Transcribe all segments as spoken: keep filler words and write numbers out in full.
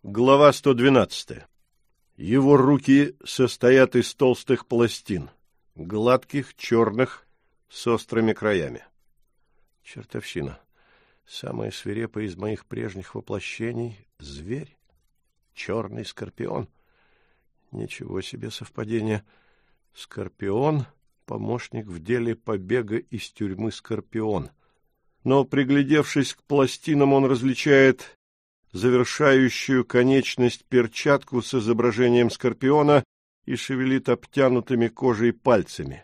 Глава сто двенадцатая. Его руки состоят из толстых пластин, гладких, черных, с острыми краями. Чертовщина. Самое свирепое из моих прежних воплощений — зверь. Черный скорпион. Ничего себе совпадение. Скорпион — помощник в деле побега из тюрьмы Скорпион. Но, приглядевшись к пластинам, он различает завершающую конечность перчатку с изображением скорпиона и шевелит обтянутыми кожей пальцами.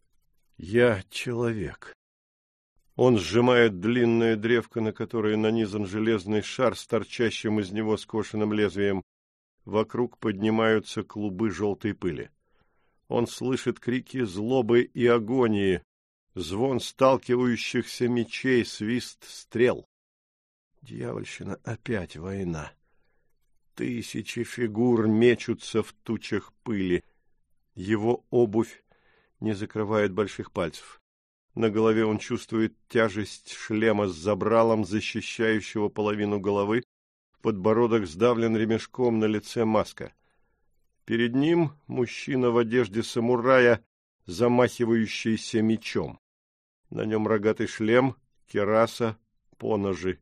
Я человек. Он сжимает длинное древко, на которое нанизан железный шар с торчащим из него скошенным лезвием. Вокруг поднимаются клубы желтой пыли. Он слышит крики злобы и агонии, звон сталкивающихся мечей, свист стрел. Дьявольщина, опять война. Тысячи фигур мечутся в тучах пыли. Его обувь не закрывает больших пальцев. На голове он чувствует тяжесть шлема с забралом, защищающего половину головы. Подбородок сдавлен ремешком, на лице маска. Перед ним мужчина в одежде самурая, замахивающийся мечом. На нем рогатый шлем, кираса, поножи.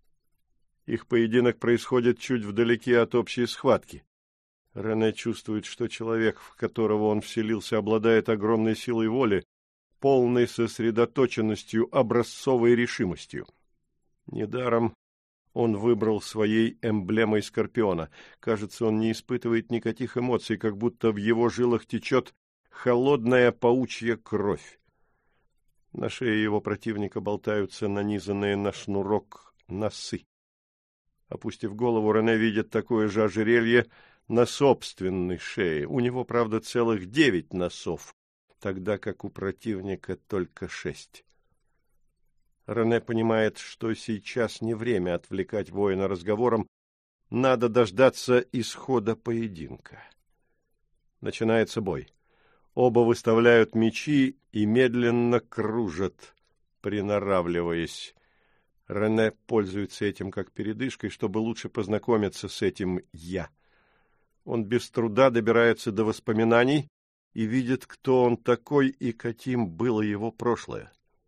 Их поединок происходит чуть вдалеке от общей схватки. Рене чувствует, что человек, в которого он вселился, обладает огромной силой воли, полной сосредоточенностью, образцовой решимостью. Недаром он выбрал своей эмблемой скорпиона. Кажется, он не испытывает никаких эмоций, как будто в его жилах течет холодная паучья кровь. На шее его противника болтаются нанизанные на шнурок носы. Опустив голову, Рене видит такое же ожерелье на собственной шее. У него, правда, целых девять носов, тогда как у противника только шесть. Рене понимает, что сейчас не время отвлекать воина разговором, надо дождаться исхода поединка. Начинается бой. Оба выставляют мечи и медленно кружат, приноравливаясь. Рене пользуется этим как передышкой, чтобы лучше познакомиться с этим «я». Он без труда добирается до воспоминаний и видит, кто он такой и каким было его прошлое.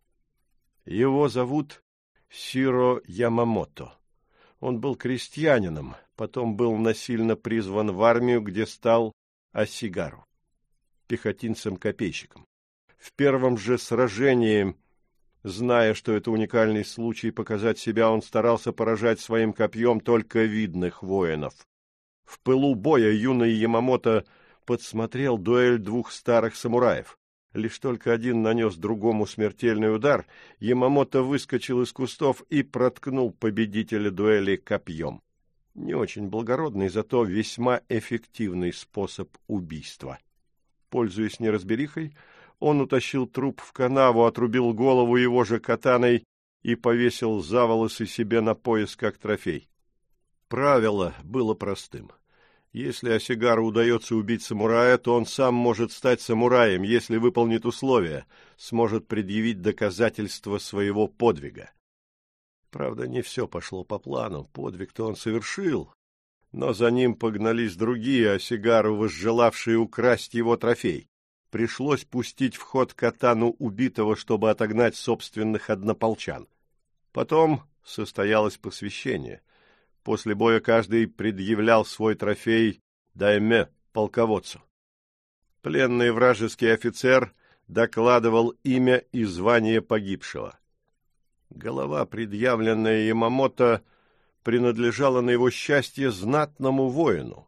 Его зовут Сиро Ямамото. Он был крестьянином, потом был насильно призван в армию, где стал асигару, пехотинцем-копейщиком. В первом же сражении, зная, что это уникальный случай показать себя, он старался поражать своим копьем только видных воинов. В пылу боя юный Ямамото подсмотрел дуэль двух старых самураев. Лишь только один нанес другому смертельный удар, Ямамото выскочил из кустов и проткнул победителя дуэли копьем. Не очень благородный, зато весьма эффективный способ убийства. Пользуясь неразберихой, он утащил труп в канаву, отрубил голову его же катаной и повесил за волосы себе на пояс как трофей. Правило было простым. Если асигару удается убить самурая, то он сам может стать самураем, если выполнит условия, сможет предъявить доказательства своего подвига. Правда, не все пошло по плану, подвиг-то он совершил, но за ним погнались другие асигару, возжелавшие украсть его трофей. Пришлось пустить в ход катану убитого, чтобы отогнать собственных однополчан. Потом состоялось посвящение. После боя каждый предъявлял свой трофей даймё, полководцу. Пленный вражеский офицер докладывал имя и звание погибшего. Голова, предъявленная Ямамото, принадлежала на его счастье знатному воину.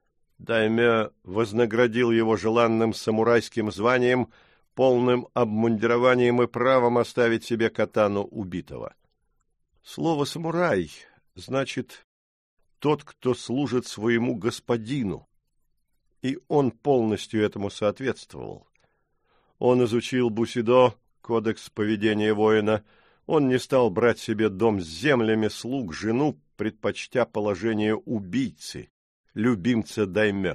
Даймё вознаградил его желанным самурайским званием, полным обмундированием и правом оставить себе катану убитого. Слово «самурай» значит «тот, кто служит своему господину», и он полностью этому соответствовал. Он изучил бусидо, кодекс поведения воина, он не стал брать себе дом с землями, слуг, жену, предпочтя положение убийцы, любимца даймё.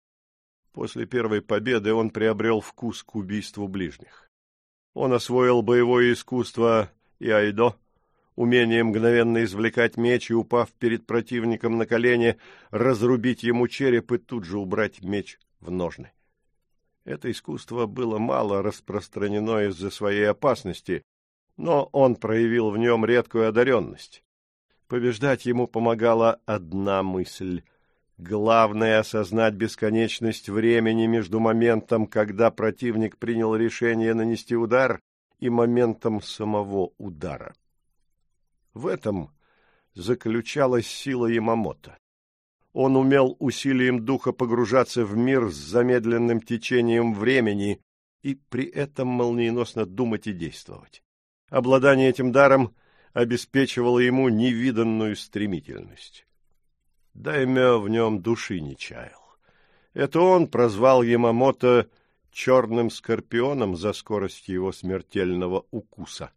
После первой победы он приобрел вкус к убийству ближних. Он освоил боевое искусство и айдо, умение мгновенно извлекать меч и, упав перед противником на колени, разрубить ему череп и тут же убрать меч в ножны. Это искусство было мало распространено из-за своей опасности, но он проявил в нем редкую одаренность. Побеждать ему помогала одна мысль. Главное — осознать бесконечность времени между моментом, когда противник принял решение нанести удар, и моментом самого удара. В этом заключалась сила Ямамото. Он умел усилием духа погружаться в мир с замедленным течением времени и при этом молниеносно думать и действовать. Обладание этим даром обеспечивало ему невиданную стремительность. Даймё в нем души не чаял. Это он прозвал Ямамото черным скорпионом за скорость его смертельного укуса.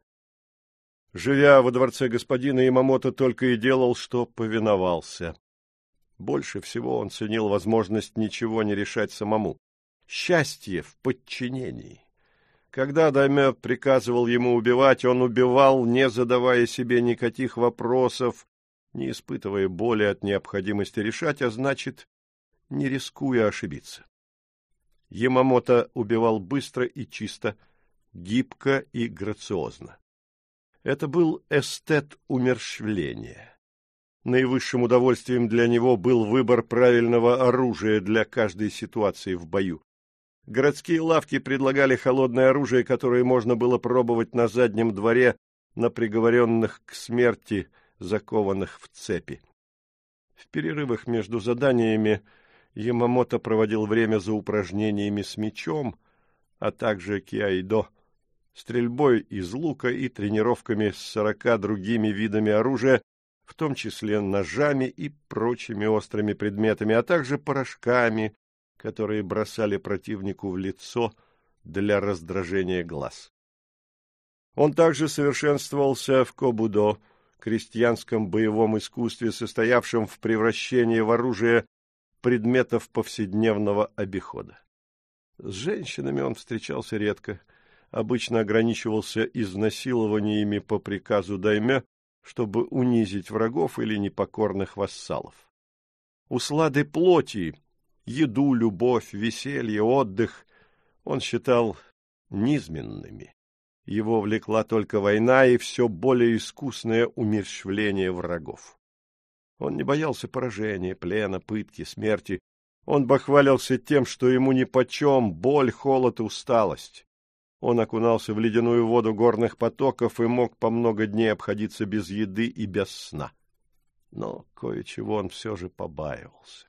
Живя во дворце господина, Ямамото только и делал, что повиновался. Больше всего он ценил возможность ничего не решать самому. Счастье в подчинении. Когда даймё приказывал ему убивать, он убивал, не задавая себе никаких вопросов, не испытывая боли от необходимости решать, а значит, не рискуя ошибиться. Ямамото убивал быстро и чисто, гибко и грациозно. Это был эстет умерщвления. Наивысшим удовольствием для него был выбор правильного оружия для каждой ситуации в бою. Городские лавки предлагали холодное оружие, которое можно было пробовать на заднем дворе на приговоренных к смерти, закованных в цепи. В перерывах между заданиями Ямамото проводил время за упражнениями с мечом, а также киайдо, стрельбой из лука и тренировками с сорока другими видами оружия, в том числе ножами и прочими острыми предметами, а также порошками, которые бросали противнику в лицо для раздражения глаз. Он также совершенствовался в кобудо, крестьянском боевом искусстве, состоявшем в превращении в оружие предметов повседневного обихода. С женщинами он встречался редко, обычно ограничивался изнасилованиями по приказу даймё, чтобы унизить врагов или непокорных вассалов. Услады плоти, еду, любовь, веселье, отдых он считал низменными. Его влекла только война и все более искусное умерщвление врагов. Он не боялся поражения, плена, пытки, смерти. Он бахвалился тем, что ему нипочем боль, холод и усталость. Он окунался в ледяную воду горных потоков и мог по много дней обходиться без еды и без сна. Но кое-чего он все же побаивался.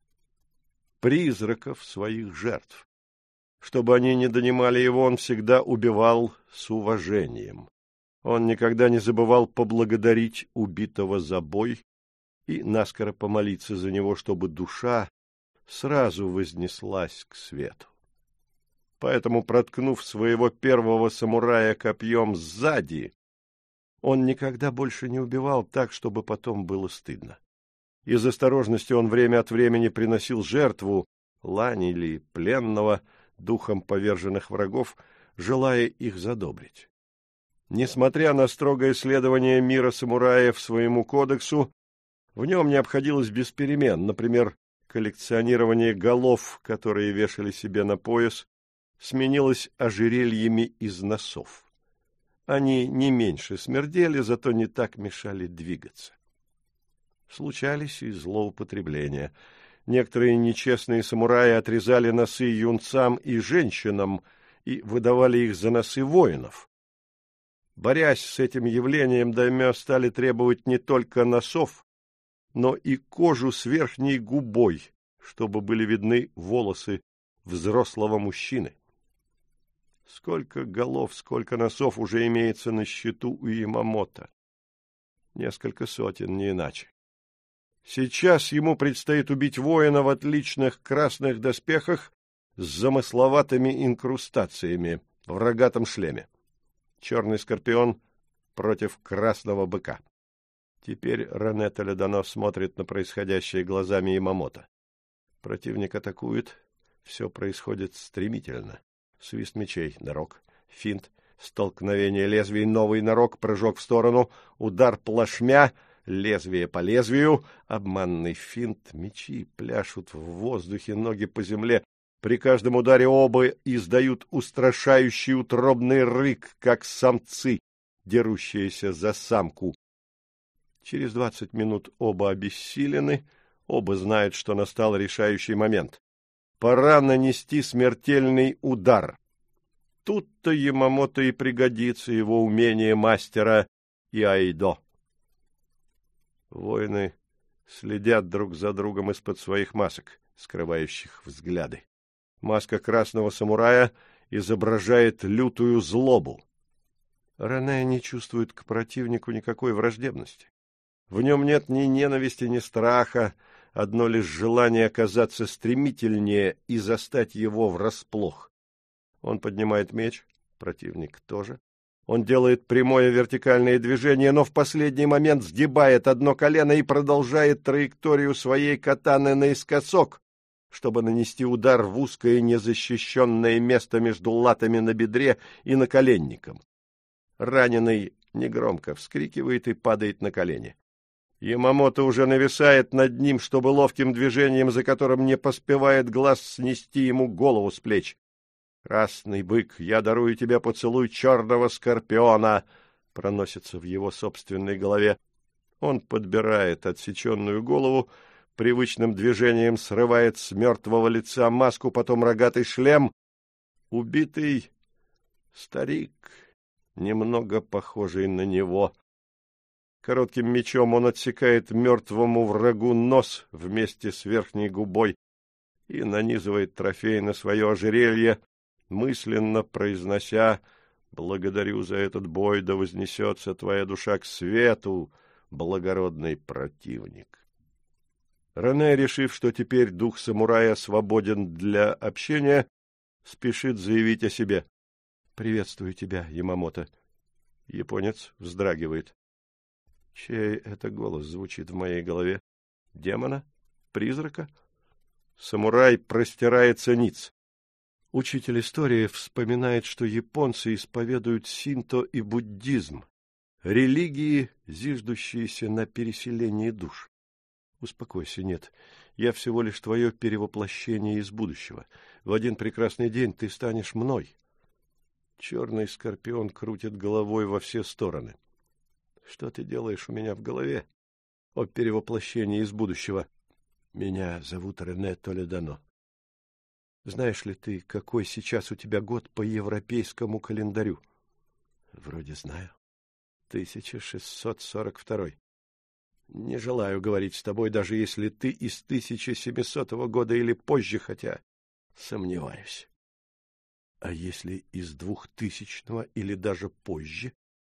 Призраков своих жертв. Чтобы они не донимали его, он всегда убивал с уважением. Он никогда не забывал поблагодарить убитого за бой и наскоро помолиться за него, чтобы душа сразу вознеслась к свету. Поэтому, проткнув своего первого самурая копьем сзади, он никогда больше не убивал так, чтобы потом было стыдно. Из осторожности он время от времени приносил жертву, лань или пленного, духом поверженных врагов, желая их задобрить. Несмотря на строгое следование мира самураев своему кодексу, в нем не обходилось без перемен, например, коллекционирование голов, которые вешали себе на пояс, сменилось ожерельями из носов. Они не меньше смердели, зато не так мешали двигаться. Случались и злоупотребления. Некоторые нечестные самураи отрезали носы юнцам и женщинам и выдавали их за носы воинов. Борясь с этим явлением, даймё стали требовать не только носов, но и кожу с верхней губой, чтобы были видны волосы взрослого мужчины. Сколько голов, сколько носов уже имеется на счету у Ямамото? Несколько сотен, не иначе. Сейчас ему предстоит убить воина в отличных красных доспехах с замысловатыми инкрустациями в рогатом шлеме. Черный скорпион против красного быка. Теперь Рене Толедано смотрит на происходящее глазами Ямамото. Противник атакует. Все происходит стремительно. Свист мечей, нырок, финт, Столкновение лезвий, новый нырок, прыжок в сторону, удар плашмя, лезвие по лезвию, обманный финт, мечи пляшут в воздухе, ноги по земле. При каждом ударе оба издают устрашающий утробный рык, как самцы, дерущиеся за самку. Через двадцать минут оба обессилены, оба знают, что настал решающий момент. Пора нанести смертельный удар. Тут-то Ямамото и пригодится его умение мастера иайдо. Воины следят друг за другом из-под своих масок, скрывающих взгляды. Маска красного самурая изображает лютую злобу. Рене не чувствует к противнику никакой враждебности. В нем нет ни ненависти, ни страха, одно лишь желание оказаться стремительнее и застать его врасплох. Он поднимает меч, противник тоже. Он делает прямое вертикальное движение, но в последний момент сгибает одно колено и продолжает траекторию своей катаны наискосок, чтобы нанести удар в узкое незащищенное место между латами на бедре и наколенником. Раненый негромко вскрикивает и падает на колени. Ямамото уже нависает над ним, чтобы ловким движением, за которым не поспевает глаз, снести ему голову с плеч. «Красный бык, я дарую тебе поцелуй черного скорпиона!» проносится в его собственной голове. Он подбирает отсеченную голову, привычным движением срывает с мертвого лица маску, потом рогатый шлем. Убитый старик, немного похожий на него. Коротким мечом он отсекает мертвому врагу нос вместе с верхней губой и нанизывает трофей на свое ожерелье, мысленно произнося: «Благодарю за этот бой, да вознесется твоя душа к свету, благородный противник». Рене, решив, что теперь дух самурая свободен для общения, спешит заявить о себе. «Приветствую тебя, Ямамото». Японец вздрагивает. Чей это голос звучит в моей голове? Демона? Призрака? Самурай простирается ниц. Учитель истории вспоминает, что японцы исповедуют синто и буддизм, религии, зиждущиеся на переселении душ. Успокойся, нет, я всего лишь твое перевоплощение из будущего. В один прекрасный день ты станешь мной. Черный скорпион крутит головой во все стороны. Что ты делаешь у меня в голове? О перевоплощении из будущего. Меня зовут Рене Толедано. Знаешь ли ты, какой сейчас у тебя год по европейскому календарю? Вроде знаю. тысяча шестьсот сорок второй. Не желаю говорить с тобой, даже если ты из тысяча семисотого года или позже, хотя сомневаюсь. А если из двухтысячного или даже позже?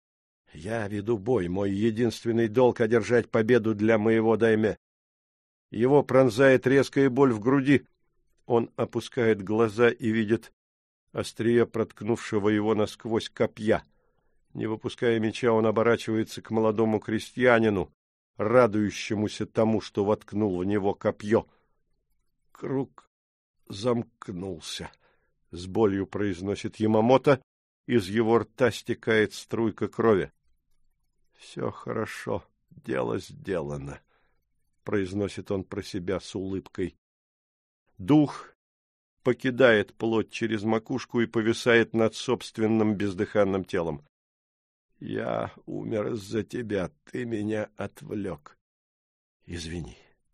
Я веду бой, мой единственный долг — одержать победу для моего дайме. Его пронзает резкая боль в груди. Он опускает глаза и видит острие проткнувшего его насквозь копья. Не выпуская меча, он оборачивается к молодому крестьянину, радующемуся тому, что воткнул в него копье. Круг замкнулся. С болью произносит Ямамото, из его рта стекает струйка крови. «Все хорошо, дело сделано», — произносит он про себя с улыбкой. Дух покидает плоть через макушку и повисает над собственным бездыханным телом. «Я умер из-за тебя, ты меня отвлек. Извини».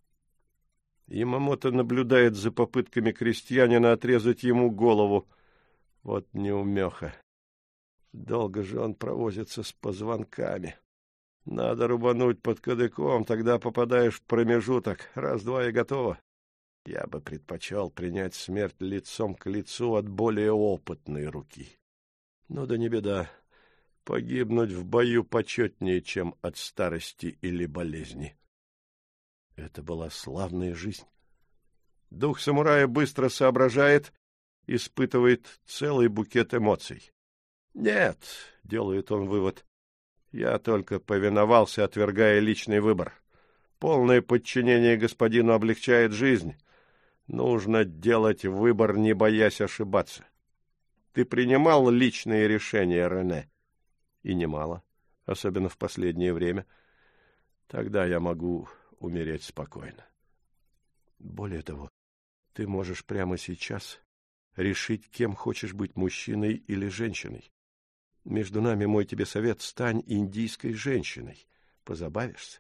Ямамото наблюдает за попытками крестьянина отрезать ему голову. Вот неумеха. Долго же он провозится с позвонками. Надо рубануть под кадыком, тогда попадаешь в промежуток. Раз-два и готово. Я бы предпочел принять смерть лицом к лицу от более опытной руки. Ну да не беда. Погибнуть в бою почетнее, чем от старости или болезни. Это была славная жизнь. Дух самурая быстро соображает, испытывает целый букет эмоций. «Нет», — делает он вывод, — «я только повиновался, отвергая личный выбор. Полное подчинение господину облегчает жизнь. Нужно делать выбор, не боясь ошибаться». Ты принимал личные решения, Рене? И немало, особенно в последнее время. Тогда я могу умереть спокойно. Более того, ты можешь прямо сейчас решить, кем хочешь быть, мужчиной или женщиной. Между нами мой тебе совет: стань индийской женщиной. Позабавишься?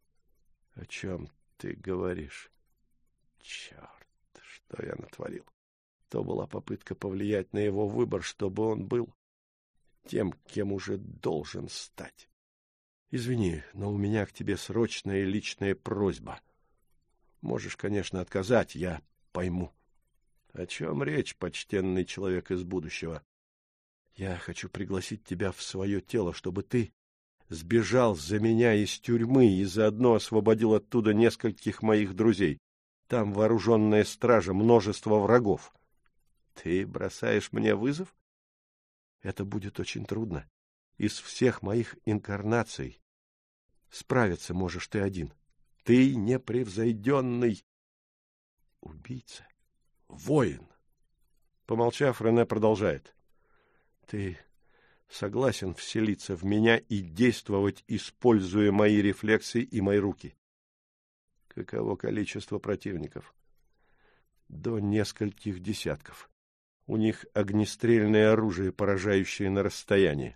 О чем ты говоришь? Черт, что я натворил. То была попытка повлиять на его выбор, чтобы он был тем, кем уже должен стать. Извини, но у меня к тебе срочная личная просьба. Можешь, конечно, отказать, я пойму. О чем речь, почтенный человек из будущего? Я хочу пригласить тебя в свое тело, чтобы ты сбежал за меня из тюрьмы и заодно освободил оттуда нескольких моих друзей. Там вооруженная стража, множество врагов. Ты бросаешь мне вызов? Это будет очень трудно. Из всех моих инкарнаций справиться можешь ты один. Ты непревзойденный убийца, воин. Помолчав, Рене продолжает. Ты согласен вселиться в меня и действовать, используя мои рефлексы и мои руки? Каково количество противников? До нескольких десятков. У них огнестрельное оружие, поражающее на расстоянии.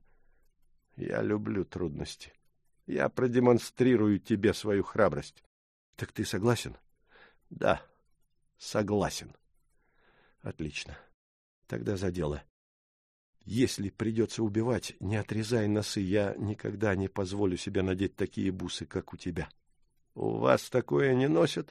Я люблю трудности. Я продемонстрирую тебе свою храбрость. Так ты согласен? Да, согласен. Отлично. Тогда за дело. Если придется убивать, не отрезай носы. Я никогда не позволю себе надеть такие бусы, как у тебя. У вас такое не носят?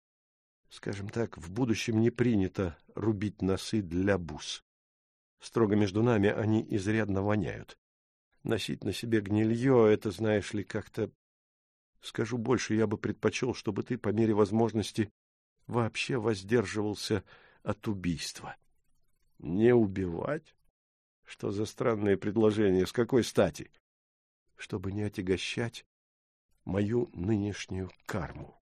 Скажем так, в будущем не принято рубить носы для бус. Строго между нами, они изрядно воняют. Носить на себе гнилье — это, знаешь ли, как-то... Скажу больше, я бы предпочел, чтобы ты по мере возможности вообще воздерживался от убийства. Не убивать? Что за странное предложение? С какой стати? Чтобы не отягощать мою нынешнюю карму.